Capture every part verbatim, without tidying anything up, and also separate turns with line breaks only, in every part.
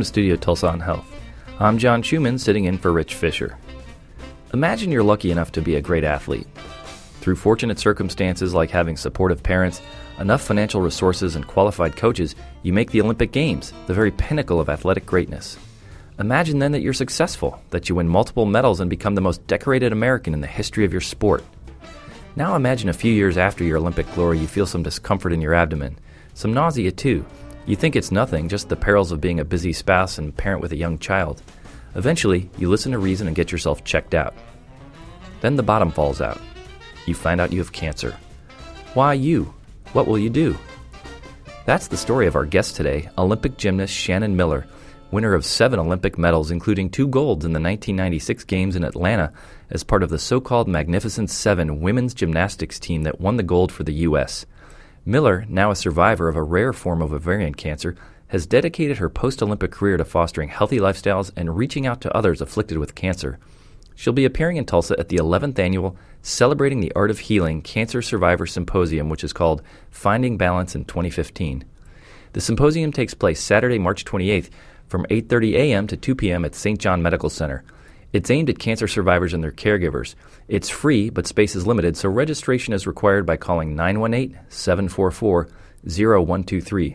to Studio Tulsa on Health. I'm John Schumann, sitting in for Rich Fisher. Imagine you're lucky enough to be a great athlete. Through fortunate circumstances like having supportive parents, enough financial resources, and qualified coaches, you make the Olympic Games, the very pinnacle of athletic greatness. Imagine then that you're successful, that you win multiple medals and become the most decorated American in the history of your sport. Now imagine a few years after your Olympic glory, you feel some discomfort in your abdomen, some nausea too. You think it's nothing, just the perils of being a busy spouse and parent with a young child. Eventually, you listen to reason and get yourself checked out. Then the bottom falls out. You find out you have cancer. Why you? What will you do? That's the story of our guest today, Olympic gymnast Shannon Miller, winner of seven Olympic medals, including two golds in the nineteen ninety-six Games in Atlanta as part of the so-called Magnificent Seven women's gymnastics team that won the gold for the U S Miller, now a survivor of a rare form of ovarian cancer, has dedicated her post-Olympic career to fostering healthy lifestyles and reaching out to others afflicted with cancer. She'll be appearing in Tulsa at the eleventh annual Celebrating the Art of Healing Cancer Survivor Symposium, which is called Finding Balance in twenty fifteen. The symposium takes place Saturday, March twenty-eighth from eight thirty a.m. to two p.m. at Saint John Medical Center. It's aimed at cancer survivors and their caregivers. It's free, but space is limited, so registration is required by calling nine one eight, seven four four, zero one two three.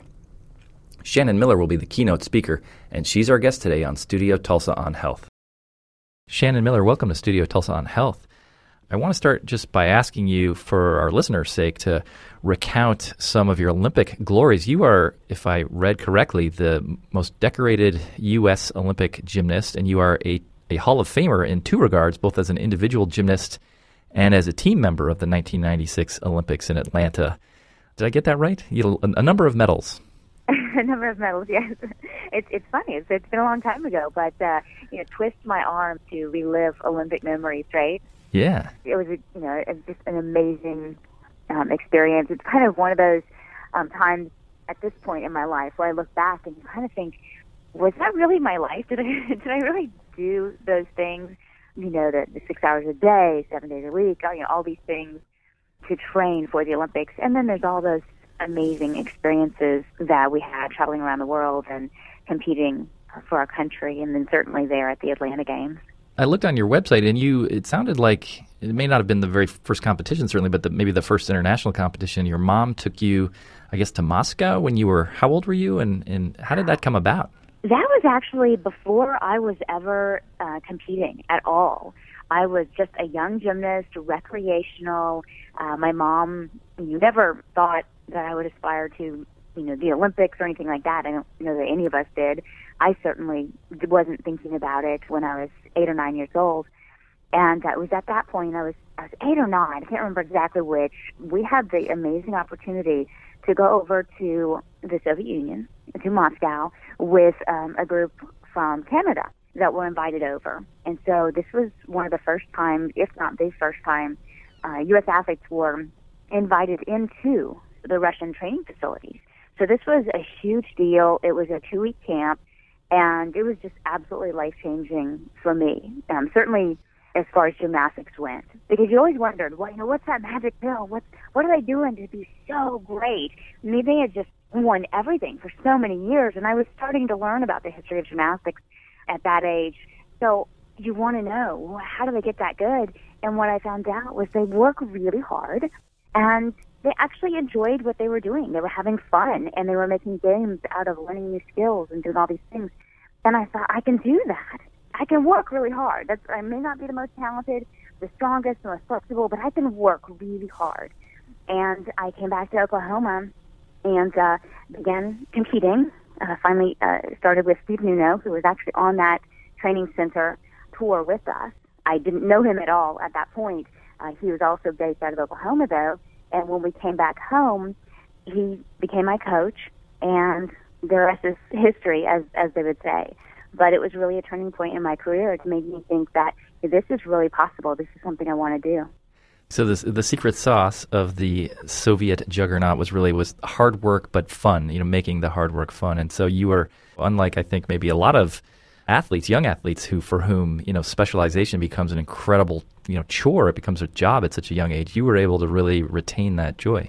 Shannon Miller will be the keynote speaker, and she's our guest today on Studio Tulsa on Health. Shannon Miller, welcome to Studio Tulsa on Health. I want to start just by asking you, for our listeners' sake, to recount some of your Olympic glories. You are, if I read correctly, the most decorated U S Olympic gymnast, and you are a, a Hall of Famer in two regards, both as an individual gymnast and as a team member of the nineteen ninety-six Olympics in Atlanta. Did I get that right? You had a, a number of medals.
A number of medals, yes. It's it's funny. It's, it's been a long time ago, but uh, you know, twist my arm to relive Olympic memories, right?
Yeah.
It was, a, you know, a, just an amazing um, experience. It's kind of one of those um, times at this point in my life where I look back and kind of think, was that really my life? Did I did I really do those things? You know, the, the six hours a day, seven days a week, you know, all these things to train for the Olympics, and then there's all those amazing experiences that we had traveling around the world and competing for our country, and then certainly there at the Atlanta Games.
I looked on your website, and you it sounded like it may not have been the very first competition, certainly, but the, maybe the first international competition. Your mom took you, I guess, to Moscow when you were, how old were you, and, and how did that come about?
That was actually before I was ever uh, competing at all. I was just a young gymnast, recreational. Uh, my mom, you never thought that I would aspire to, you know, the Olympics or anything like that. I don't know that any of us did. I certainly wasn't thinking about it when I was eight or nine years old. And uh, it was at that point, I was, I was eight or nine, I can't remember exactly which, we had the amazing opportunity to go over to the Soviet Union, to Moscow, with um, a group from Canada that were invited over. And so this was one of the first times, if not the first time, uh, U S athletes were invited into the Russian training facilities. So this was a huge deal. It was a two-week camp, and it was just absolutely life-changing for me, um, certainly as far as gymnastics went. Because you always wondered, well, you know, what's that magic pill? What, what are they doing to be so great? I mean, they had just won everything for so many years, and I was starting to learn about the history of gymnastics at that age. So you want to know, well, how do they get that good? And what I found out was they work really hard, and they actually enjoyed what they were doing. They were having fun, and they were making games out of learning new skills and doing all these things. And I thought, I can do that. I can work really hard. That's, I may not be the most talented, the strongest, the most flexible, but I can work really hard. And I came back to Oklahoma and uh, began competing. Uh, finally uh, started with Steve Nuno, who was actually on that training center tour with us. I didn't know him at all at that point. Uh, he was also based out of Oklahoma, though. And when we came back home, he became my coach, and the rest is history, as as they would say. But it was really a turning point in my career. It made me think that this is really possible. This is something I want to do.
So this, the secret sauce of the Soviet juggernaut was really was hard work but fun, you know, making the hard work fun. And so you were, unlike I think maybe a lot of athletes, young athletes who for whom, you know, specialization becomes an incredible, you know, chore, it becomes a job at such a young age, you were able to really retain that joy.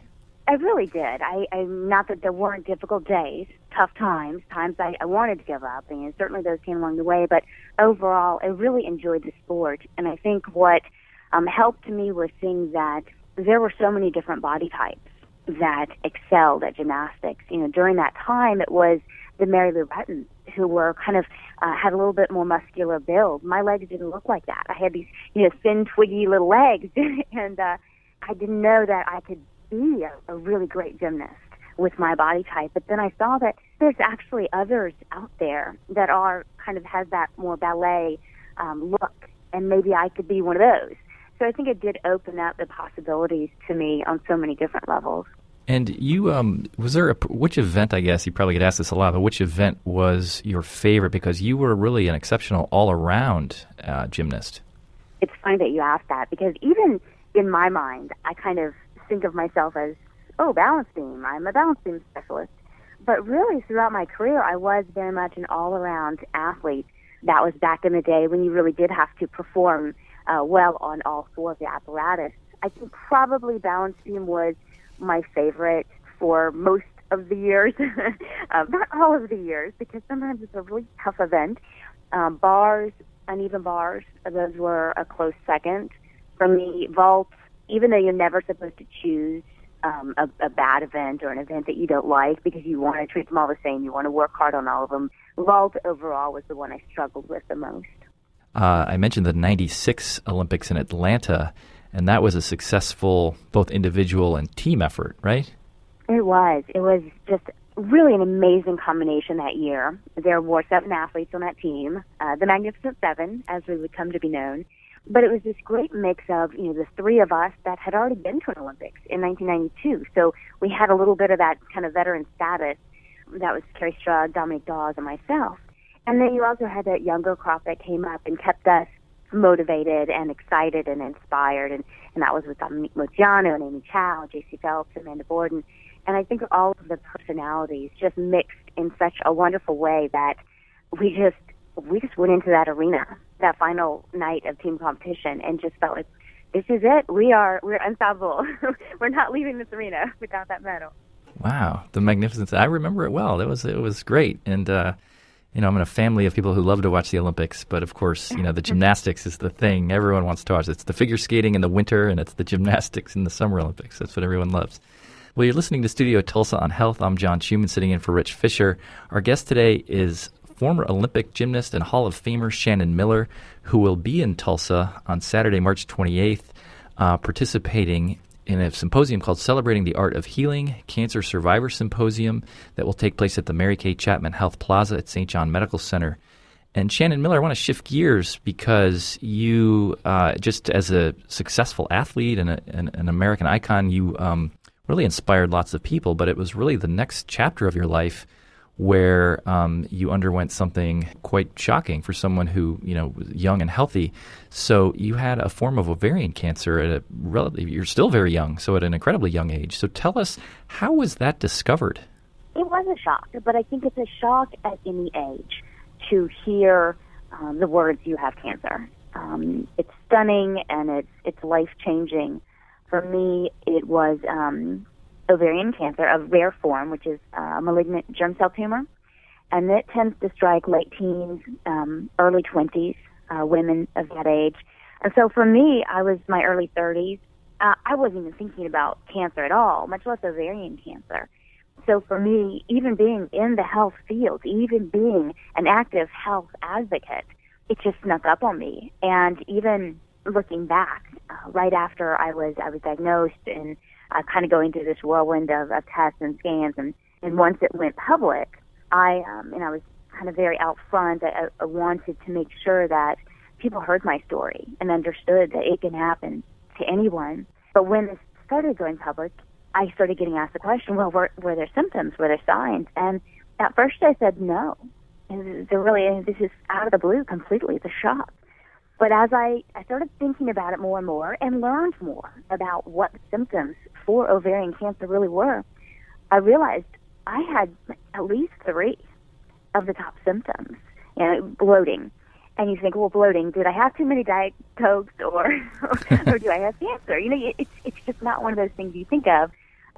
I really did. I, I not that there weren't difficult days, tough times, times I, I wanted to give up, and certainly those came along the way. But overall, I really enjoyed the sport, and I think what um, helped me was seeing that there were so many different body types that excelled at gymnastics. You know, during that time, it was the Mary Lou Rettons who were kind of uh, had a little bit more muscular build. My legs didn't look like that. I had these, you know, thin, twiggy little legs, and uh, I didn't know that I could be a, a really great gymnast with my body type. But then I saw that there's actually others out there that are kind of has that more ballet um, look, and maybe I could be one of those. So I think it did open up the possibilities to me on so many different levels.
And you, um, was there a, which event, I guess, you probably get asked this a lot, but which event was your favorite? Because you were really an exceptional all-around uh, gymnast.
It's funny that you asked that, because even in my mind, I kind of think of myself as, oh, balance beam. I'm a balance beam specialist. But really, throughout my career, I was very much an all-around athlete. That was back in the day when you really did have to perform uh, well on all four of the apparatus. I think probably balance beam was my favorite for most of the years, um, not all of the years, because sometimes it's a really tough event. Um, bars, uneven bars, those were a close second. For me, vaults, even though you're never supposed to choose um, a, a bad event or an event that you don't like because you want to treat them all the same, you want to work hard on all of them, vault overall was the one I struggled with the most.
Uh, I mentioned the ninety-six Olympics in Atlanta, and that was a successful both individual and team effort, right?
It was. It was just really an amazing combination that year. There were seven athletes on that team, uh, the Magnificent Seven, as we would come to be known. But it was this great mix of, you know, the three of us that had already been to an Olympics in nineteen ninety-two. So we had a little bit of that kind of veteran status. That was Carrie Strug, Dominique Dawes, and myself. And then you also had that younger crop that came up and kept us motivated and excited and inspired, and, and that was with Dominique Moziano and Amy Chow, J C Phelps, Amanda Borden. And I think all of the personalities just mixed in such a wonderful way that we just we just went into that arena, that final night of team competition, and just felt like this is it. We are we're unstoppable. We're not leaving this arena without that medal.
Wow, the Magnificent! I remember it well. It was it was great, and. Uh, You know, I'm in a family of people who love to watch the Olympics, but of course, you know, the gymnastics is the thing everyone wants to watch. It's the figure skating in the winter, and it's the gymnastics in the Summer Olympics. That's what everyone loves. Well, you're listening to Studio Tulsa on Health. I'm John Schumann, sitting in for Rich Fisher. Our guest today is former Olympic gymnast and Hall of Famer Shannon Miller, who will be in Tulsa on Saturday, March twenty-eighth, uh, participating in a symposium called Celebrating the Art of Healing, Cancer Survivor Symposium, that will take place at the Mary Kay Chapman Health Plaza at Saint John Medical Center. And Shannon Miller, I want to shift gears because you, uh, just as a successful athlete and a, an, an American icon, you um, really inspired lots of people, but it was really the next chapter of your life where um, you underwent something quite shocking for someone who, you know, was young and healthy. So you had a form of ovarian cancer at a relatively, you're still very young, so at an incredibly young age. So tell us, how was that discovered?
It was a shock, but I think it's a shock at any age to hear um, the words, you have cancer. Um, it's stunning and it's, it's life-changing. For me, it was... Um, ovarian cancer, a rare form, which is a malignant germ cell tumor, and it tends to strike late teens, um, early twenties, uh, women of that age. And so for me, I was my early thirties. Uh, I wasn't even thinking about cancer at all, much less ovarian cancer. So for me, even being in the health field, even being an active health advocate, it just snuck up on me. And even looking back, uh, right after I was I was diagnosed and Uh, kind of going through this whirlwind of, of tests and scans, and, and once it went public, I um, and I was kind of very out front. I, I wanted to make sure that people heard my story and understood that it can happen to anyone. But when it started going public, I started getting asked the question, well, were, were there symptoms? Were there signs? And at first I said no. And there really, and this is out of the blue completely. It's a shock. But as I, I started thinking about it more and more and learned more about what the symptoms for ovarian cancer really were, I realized I had at least three of the top symptoms. You know, bloating. And you think, well, bloating, did I have too many Diet Cokes or, or do I have cancer? You know, it's, it's just not one of those things you think of.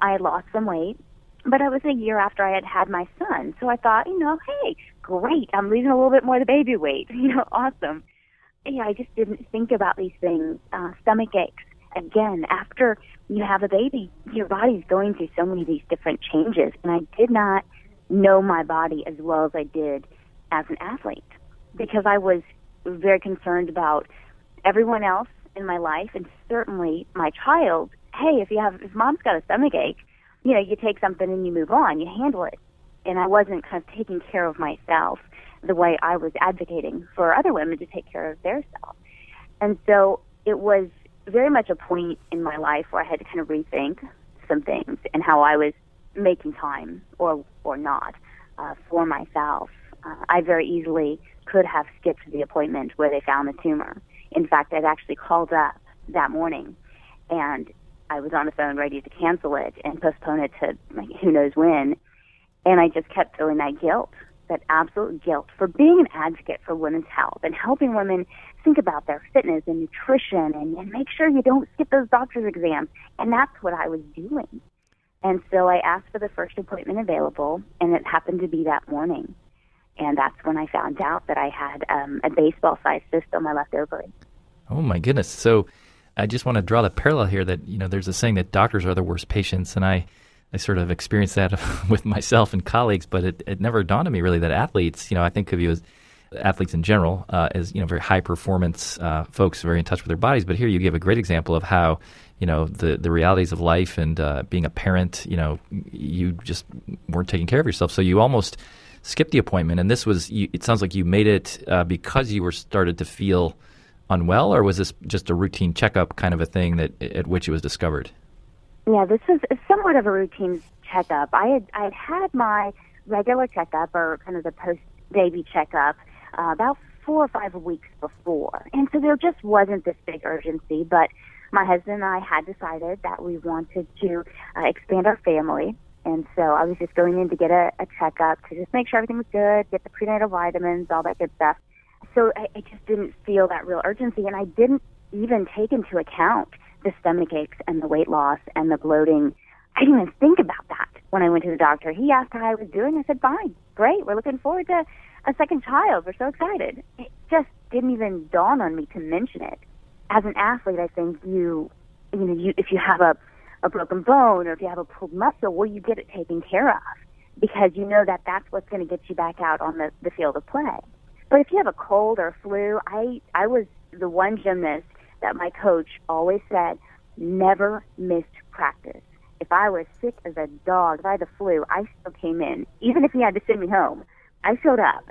I had lost some weight, but it was a year after I had had my son. So I thought, you know, hey, great, I'm losing a little bit more of the baby weight. You know, awesome. Yeah, I just didn't think about these things. Uh, stomach aches. Again, after you have a baby, your body's going through so many of these different changes. And I did not know my body as well as I did as an athlete because I was very concerned about everyone else in my life and certainly my child. Hey, if you have, if mom's got a stomach ache, you know, you take something and you move on, you handle it. And I wasn't kind of taking care of myself the way I was advocating for other women to take care of their self. And so it was very much a point in my life where I had to kind of rethink some things and how I was making time or or not uh, for myself. Uh, I very easily could have skipped the appointment where they found the tumor. In fact, I'd actually called up that morning, and I was on the phone ready to cancel it and postpone it to like, who knows when. And I just kept feeling that guilt, that absolute guilt for being an advocate for women's health and helping women think about their fitness and nutrition and, and make sure you don't skip those doctor's exams. And that's what I was doing. And so I asked for the first appointment available, and it happened to be that morning. And that's when I found out that I had um, a baseball-sized cyst on my left ovary.
Oh, my goodness. So I just want to draw the parallel here that, you know, there's a saying that doctors are the worst patients, and I, I sort of experienced that with myself and colleagues, but it, it never dawned on me really that athletes, you know, I think of you as athletes in general, uh, as, you know, very high-performance uh, folks, very in touch with their bodies, but here you give a great example of how, you know, the, the realities of life and uh, being a parent, you know, you just weren't taking care of yourself, so you almost skipped the appointment, and this was, you, it sounds like you made it uh, because you were started to feel unwell, or was this just a routine checkup kind of a thing that at which it was discovered?
Yeah, this was somewhat of a routine checkup. I had I had had my regular checkup, or kind of the post-baby checkup, uh, about four or five weeks before, and so there just wasn't this big urgency, but my husband and I had decided that we wanted to uh, expand our family. And so I was just going in to get a, a checkup to just make sure everything was good, get the prenatal vitamins, all that good stuff. So I, I just didn't feel that real urgency, and I didn't even take into account the stomach aches and the weight loss and the bloating. I didn't even think about that when I went to the doctor. He asked how I was doing. I said, fine, great. We're looking forward to a second child. We're so excited. It just didn't even dawn on me to mention it. As an athlete, I think you, you know, you, if you have a a broken bone or if you have a pulled muscle, well, you get it taken care of because you know that that's what's going to get you back out on the, the field of play. But if you have a cold or a flu, I, I was the one gymnast that my coach always said, never missed practice. If I was sick as a dog, if I had the flu, I still came in. Even if he had to send me home, I showed up.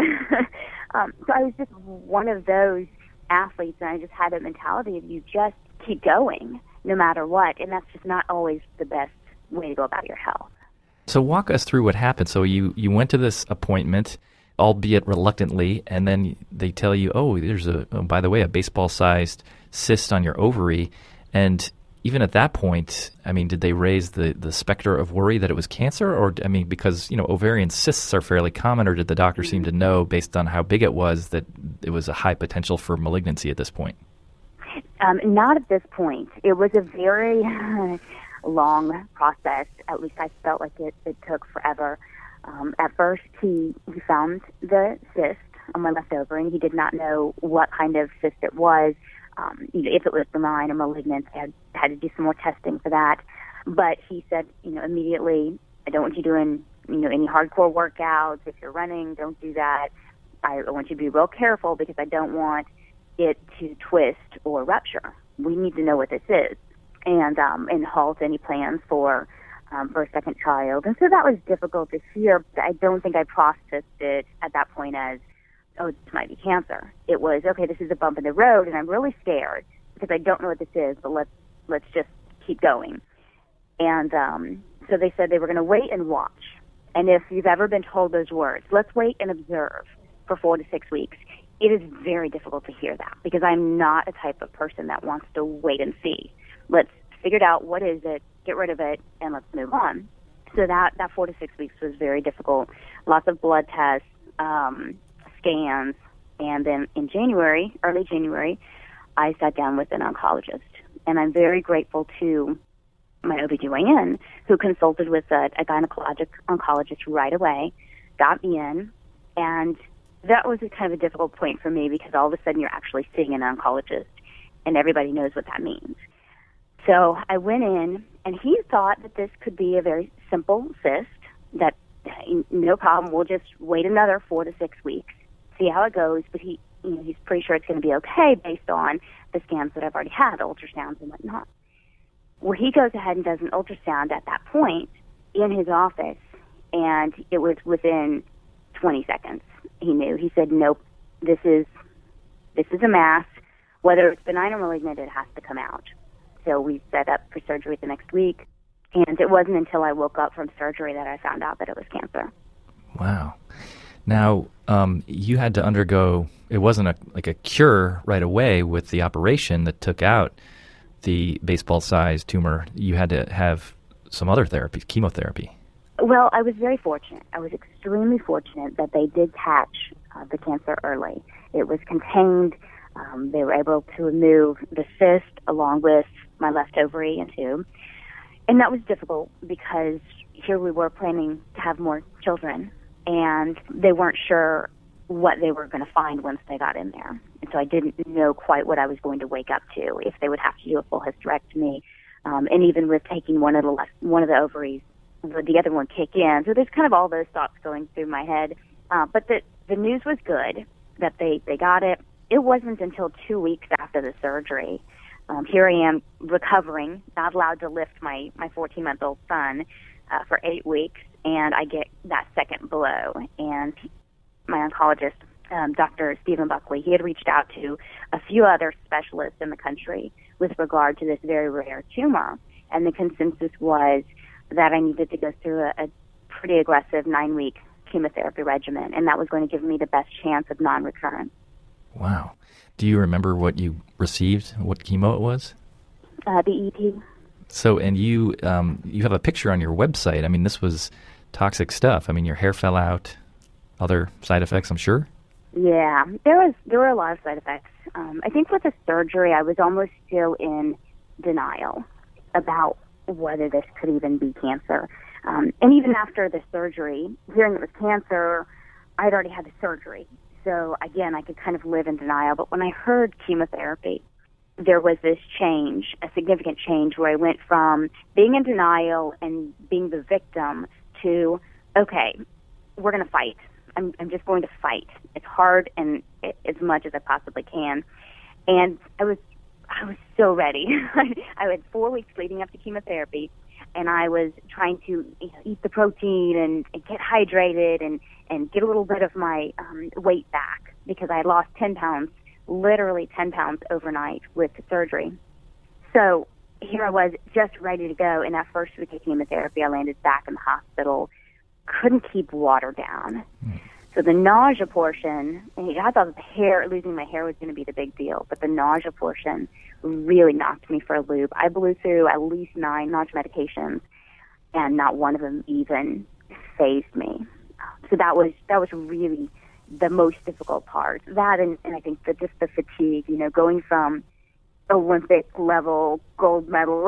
um, so I was just one of those athletes, and I just had a mentality of you just keep going no matter what, and that's just not always the best way to go about your health.
So walk us through what happened. So you, you went to this appointment, albeit reluctantly, and then they tell you, oh, there's a, oh, by the way, a baseball-sized cyst on your ovary. And even at that point, I mean, did they raise the, the specter of worry that it was cancer? Or, I mean, because, you know, ovarian cysts are fairly common, or did the doctor seem to know, based on how big it was, that it was a high potential for malignancy at this point?
Um, not at this point. It was a very long process. At least I felt like it, it took forever. Um, at first, he, he found the cyst on my left ovary, and he did not know what kind of cyst it was. Um, you know, if it was benign or malignant, I had, had to do some more testing for that. But he said, you know, immediately, I don't want you doing, you know, any hardcore workouts. If you're running, don't do that. I want you to be real careful because I don't want it to twist or rupture. We need to know what this is, and um, and halt any plans for um, for a second child. And so that was difficult to hear. But I don't think I processed it at that point as, oh, this might be cancer. It was, okay, this is a bump in the road, and I'm really scared because I don't know what this is. But let's let's just keep going. And um, so they said they were going to wait and watch. And if you've ever been told those words, let's wait and observe for four to six weeks. It is very difficult to hear that because I'm not a type of person that wants to wait and see. Let's figure it out. What is it? Get rid of it, and let's move on. So that, that four to six weeks was very difficult. Lots of blood tests, um, scans, and then in January, early January, I sat down with an oncologist. And I'm very grateful to my O B G Y N, who consulted with a, a gynecologic oncologist right away, got me in, and that was a kind of a difficult point for me because all of a sudden you're actually seeing an oncologist, and everybody knows what that means. So I went in, and he thought that this could be a very simple cyst, that no problem, we'll just wait another four to six weeks, see how it goes, but he, you know, he's pretty sure it's going to be okay based on the scans that I've already had, ultrasounds and whatnot. Well, he goes ahead and does an ultrasound at that point in his office, and it was within twenty seconds. He knew. He said, nope, this is this is a mass. Whether it's benign or malignant, it has to come out. So we set up for surgery the next week, and it wasn't until I woke up from surgery that I found out that it was cancer.
Wow. Now, um, you had to undergo, it wasn't a, like a cure right away with the operation that took out the baseball-sized tumor. You had to have some other therapy, chemotherapy.
Well, I was very fortunate. I was extremely fortunate that they did catch uh, the cancer early. It was contained. Um, they were able to remove the cyst along with my left ovary and tube. And that was difficult because here we were planning to have more children, and they weren't sure what they were going to find once they got in there. And so I didn't know quite what I was going to wake up to, if they would have to do a full hysterectomy, um, and even with taking one of the left, one of the ovaries, would the other one kick in? So there's kind of all those thoughts going through my head. Uh, but the the news was good that they, they got it. It wasn't until two weeks after the surgery. Um, here I am recovering, not allowed to lift my, my fourteen-month-old son uh, for eight weeks, and I get that second blow. And my oncologist, um, Doctor Stephen Buckley, he had reached out to a few other specialists in the country with regard to this very rare tumor, and the consensus was that I needed to go through a, a pretty aggressive nine-week chemotherapy regimen, and that was going to give me the best chance of non-recurrence.
Wow. Do you remember what you received, what chemo it was?
Uh, the E P.
So, and you um, you have a picture on your website. I mean, this was toxic stuff. I mean, your hair fell out, other side effects, I'm sure?
Yeah, there was there were a lot of side effects. Um, I think with the surgery, I was almost still in denial about whether this could even be cancer. Um, and even after the surgery, hearing it was cancer, I'd already had the surgery. So, again, I could kind of live in denial. But when I heard chemotherapy, there was this change, a significant change, where I went from being in denial and being the victim to, okay, we're going to fight. I'm, I'm just going to fight as hard and as much as I possibly can. And I was I was so ready. I had four weeks leading up to chemotherapy, and I was trying to you know, eat the protein and, and get hydrated and, and get a little bit of my um, weight back because I had lost ten pounds, literally ten pounds overnight with the surgery. So here I was just ready to go, and that first week of chemotherapy, I landed back in the hospital, couldn't keep water down. Mm. So the nausea portion, I thought the hair, losing my hair was going to be the big deal, but the nausea portion really knocked me for a loop. I blew through at least nine nausea medications, and not one of them even fazed me. So that was that was really the most difficult part. That and, and I think the, just the fatigue, you know, going from Olympic level gold medal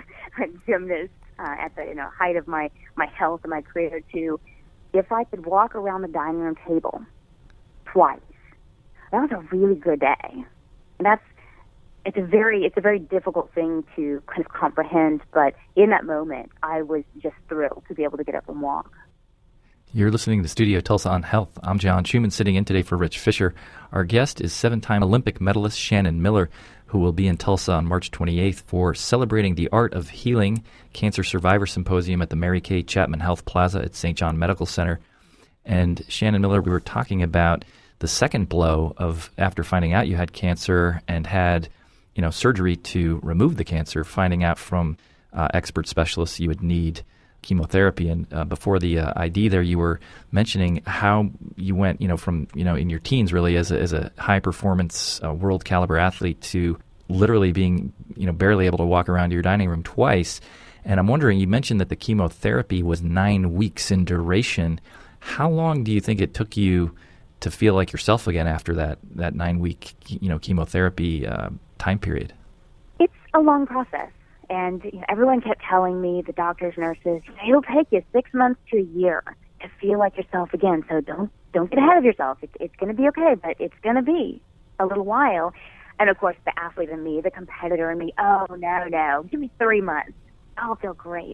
gymnast uh, at the you know height of my, my health and my career to if I could walk around the dining room table twice, that was a really good day. And that's it's a very it's a very difficult thing to kind of comprehend, but in that moment, I was just thrilled to be able to get up and walk.
You're listening to Studio Tulsa on Health. I'm John Schumann, sitting in today for Rich Fisher. Our guest is seven-time Olympic medalist Shannon Miller, who will be in Tulsa on March twenty-eighth for Celebrating the Art of Healing Cancer Survivor Symposium at the Mary Kay Chapman Health Plaza at Saint John Medical Center. And Shannon Miller, we were talking about the second blow of after finding out you had cancer and had, you know, surgery to remove the cancer, finding out from uh, expert specialists you would need chemotherapy. And uh, before the uh, I D there, you were mentioning how you went, you know, from, you know, in your teens really as a, as a high performance uh, world caliber athlete to literally being, you know, barely able to walk around your dining room twice. And I'm wondering, you mentioned that the chemotherapy was nine weeks in duration. How long do you think it took you to feel like yourself again after that, that nine week, you know, chemotherapy uh, time period?
It's a long process. And you know, everyone kept telling me, the doctors, nurses, it'll take you six months to a year to feel like yourself again. So don't don't get ahead of yourself. It's, it's going to be okay, but it's going to be a little while. And of course, the athlete in me, the competitor in me, oh no, no, give me three months. I'll feel great.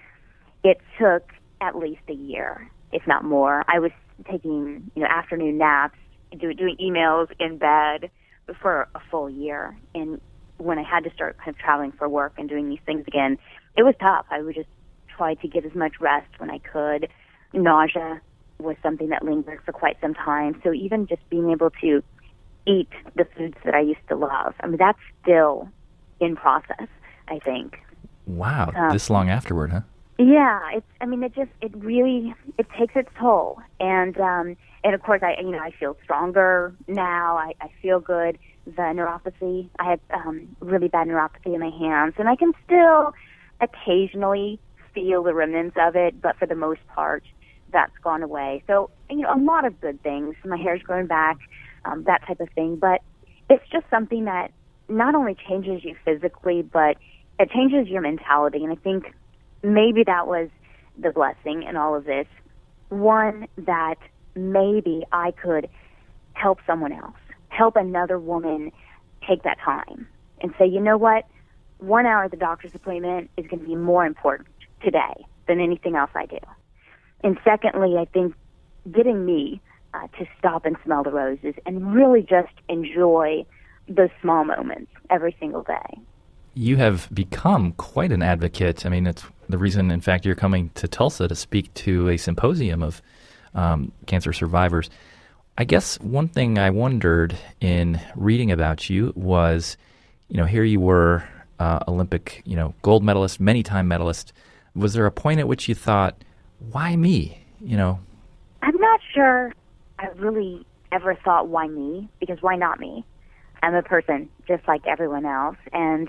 It took at least a year, if not more. I was taking you know afternoon naps, do, doing emails in bed for a full year, and when I had to start kind of traveling for work and doing these things again, it was tough. I would just try to get as much rest when I could. Nausea was something that lingered for quite some time. So even just being able to eat the foods that I used to love, I mean, that's still in process, I think.
Wow,
Um,
this long afterward, huh?
Yeah, it's. I mean, it just it really it takes its toll, and um, and of course, I you know I feel stronger now. I, I feel good. The neuropathy, I had um, really bad neuropathy in my hands, and I can still occasionally feel the remnants of it, but for the most part, that's gone away. So you know, a lot of good things. My hair's growing back, um, that type of thing. But it's just something that not only changes you physically, but it changes your mentality, and I think maybe that was the blessing in all of this. One, that maybe I could help someone else, help another woman take that time and say, you know what, one hour at the doctor's appointment is going to be more important today than anything else I do. And secondly, I think getting me uh, to stop and smell the roses and really just enjoy those small moments every single day.
You have become quite an advocate. I mean, it's the reason, in fact, you're coming to Tulsa to speak to a symposium of um, cancer survivors. I guess one thing I wondered in reading about you was, you know, here you were, uh, Olympic, you know, gold medalist, many-time medalist. Was there a point at which you thought, why me? You know,
I'm not sure I really ever thought, why me? Because why not me? I'm a person just like everyone else, and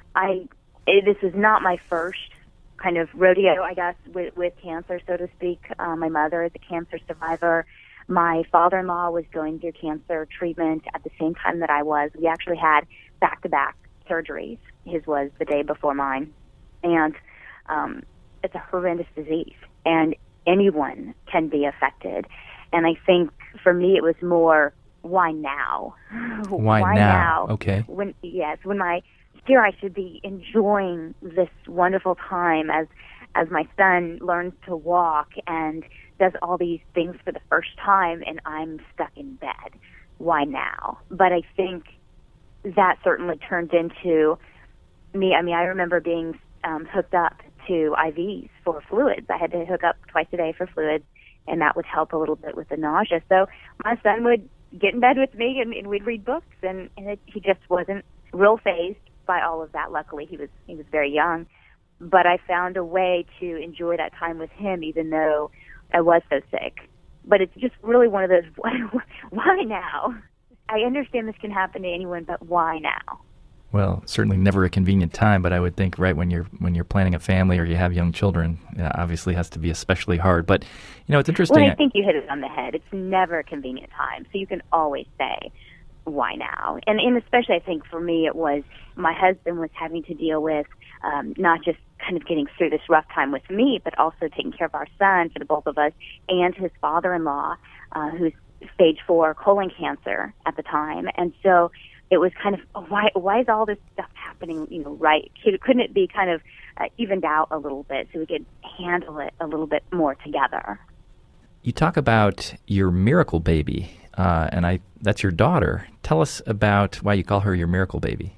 I it, this was not my first kind of rodeo, I guess, with, with cancer, so to speak. Uh, my mother is a cancer survivor. My father-in-law was going through cancer treatment at the same time that I was. We actually had back-to-back surgeries. His was the day before mine, and um, it's a horrendous disease, and anyone can be affected. And I think for me, it was more, why now?
Why,
why
now?
now?
Okay.
When yes, when my here I should be enjoying this wonderful time as as my son learns to walk and does all these things for the first time, and I'm stuck in bed. Why now? But I think that certainly turned into me. I mean, I remember being um, hooked up to I Vs for fluids. I had to hook up twice a day for fluids, and that would help a little bit with the nausea. So my son would get in bed with me, and, and we'd read books, and, and it, he just wasn't real fazed by all of that. Luckily, he was he was very young, but I found a way to enjoy that time with him, even though I was so sick. But it's just really one of those, why, why now? I understand this can happen to anyone, but why now?
Well, certainly never a convenient time, but I would think right when you're when you're planning a family or you have young children, it obviously has to be especially hard. But, you know, it's interesting.
Well, I think you hit it on the head. It's never a convenient time, so you can always say, why now? And, and especially I think for me it was my husband was having to deal with um, not just kind of getting through this rough time with me, but also taking care of our son for the both of us, and his father-in-law, uh, who's stage four colon cancer at the time. And so it was kind of, oh, why why is all this stuff happening, you know, right? Couldn't it be kind of uh, evened out a little bit so we could handle it a little bit more together?
You talk about your miracle baby, uh, and I that's your daughter. Tell us about why you call her your miracle baby.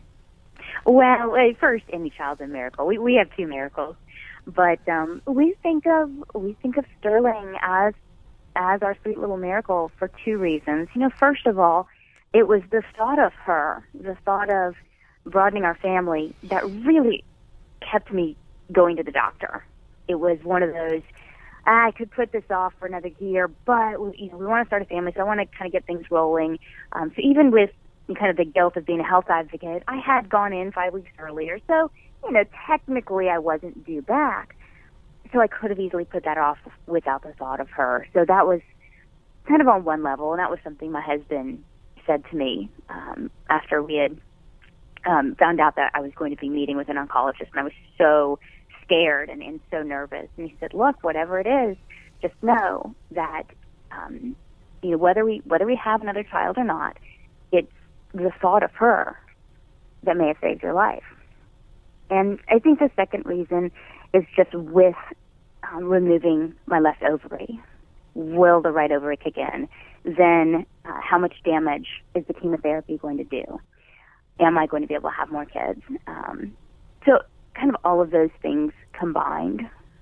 Well, uh, first, any child's a miracle. We we have two miracles, but um, we think of we think of Sterling as as our sweet little miracle for two reasons. You know, first of all, it was the thought of her, the thought of broadening our family that really kept me going to the doctor. It was one of those, I could put this off for another year, but you know, we want to start a family, so I want to kind of get things rolling. Um, so even with kind of the guilt of being a health advocate, I had gone in five weeks earlier, so you know, technically I wasn't due back. So I could have easily put that off without the thought of her. So that was kind of on one level, and that was something my husband said to me um, after we had um, found out that I was going to be meeting with an oncologist, and I was so scared and, and so nervous. And he said, look, whatever it is, just know that, um, you know, whether we, whether we have another child or not, it's the thought of her that may have saved your life. And I think the second reason is just with um, removing my left ovary. Will the right ovary kick in? Then uh, how much damage is the chemotherapy going to do? Am I going to be able to have more kids? Um, so kind of all of those things combined.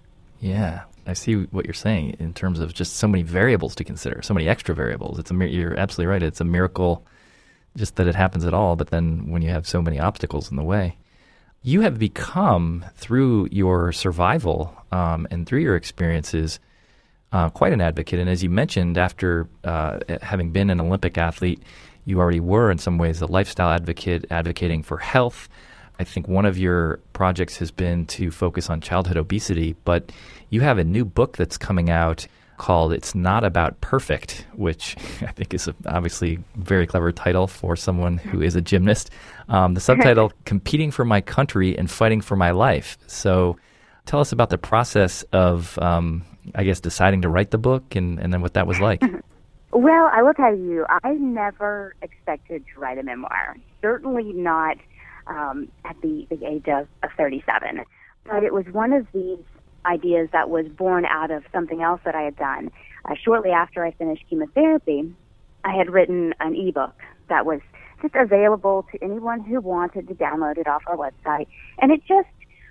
Yeah, I see what you're saying in terms of just so many variables to consider, so many extra variables. It's a You're absolutely right. It's a miracle just that it happens at all, but then when you have so many obstacles in the way. You have become, through your survival um, and through your experiences, uh, quite an advocate. And as you mentioned, after uh, having been an Olympic athlete, you already were in some ways a lifestyle advocate, advocating for health. I think one of your projects has been to focus on childhood obesity, but you have a new book that's coming out called It's Not About Perfect, which I think is a obviously very clever title for someone who is a gymnast. Um, the subtitle, Competing for My Country and Fighting for My Life. So tell us about the process of, um, I guess, deciding to write the book and, and then what that was like.
Well, I will tell you, I never expected to write a memoir, certainly not um, at the, the age of, of thirty-seven. But it was one of these ideas that was born out of something else that I had done. Uh, shortly after I finished chemotherapy, I had written an ebook that was just available to anyone who wanted to download it off our website. And it just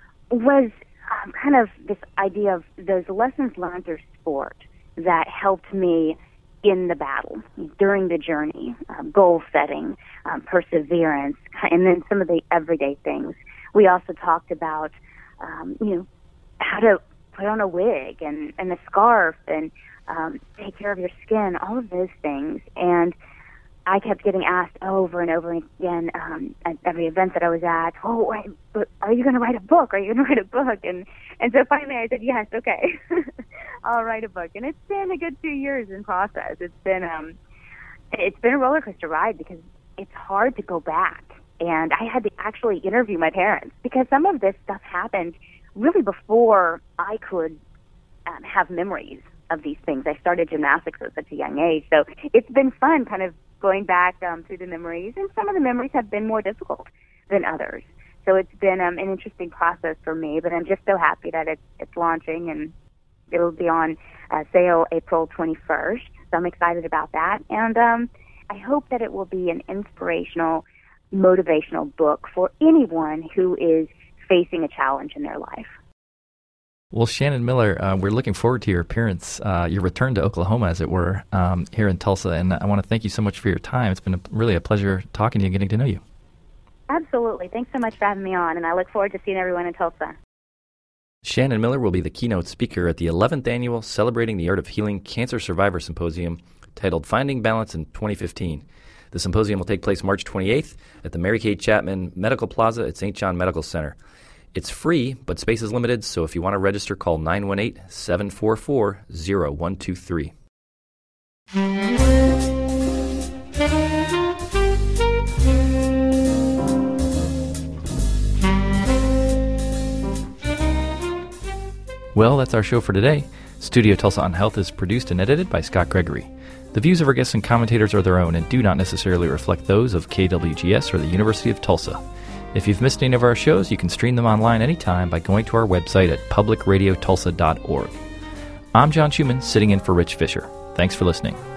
was um, kind of this idea of those lessons learned through sport that helped me in the battle, during the journey, um, goal setting, um, perseverance, and then some of the everyday things. We also talked about, um, you know, how to put on a wig and, and a scarf and um, take care of your skin, all of those things. And I kept getting asked over and over again um, at every event that I was at, oh, wait, but are you going to write a book? Are you going to write a book? And and so finally I said, yes, okay, I'll write a book. And it's been a good two years in process. It's been um, it's been a roller coaster ride because it's hard to go back. And I had to actually interview my parents because some of this stuff happened really before I could um, have memories of these things. I started gymnastics at such a young age. So it's been fun kind of going back um, through the memories, and some of the memories have been more difficult than others. So it's been um, an interesting process for me, but I'm just so happy that it's, it's launching, and it'll be on uh, sale April twenty-first. So I'm excited about that. And um, I hope that it will be an inspirational, motivational book for anyone who is facing a challenge in their life.
Well, Shannon Miller, uh, we're looking forward to your appearance, uh, your return to Oklahoma, as it were, um, here in Tulsa. And I want to thank you so much for your time. It's been a, really a pleasure talking to you and getting to know you.
Absolutely. Thanks so much for having me on, and I look forward to seeing everyone in Tulsa.
Shannon Miller will be the keynote speaker at the eleventh Annual Celebrating the Art of Healing Cancer Survivor Symposium, titled Finding Balance in twenty fifteen. The symposium will take place March twenty-eighth at the Mary Kay Chapman Medical Plaza at Saint John Medical Center. It's free, but space is limited, so if you want to register, call nine one eight, seven four four, zero one two three. Well, that's our show for today. Studio Tulsa on Health is produced and edited by Scott Gregory. The views of our guests and commentators are their own and do not necessarily reflect those of K W G S or the University of Tulsa. If you've missed any of our shows, you can stream them online anytime by going to our website at public radio tulsa dot org. I'm John Schumann, sitting in for Rich Fisher. Thanks for listening.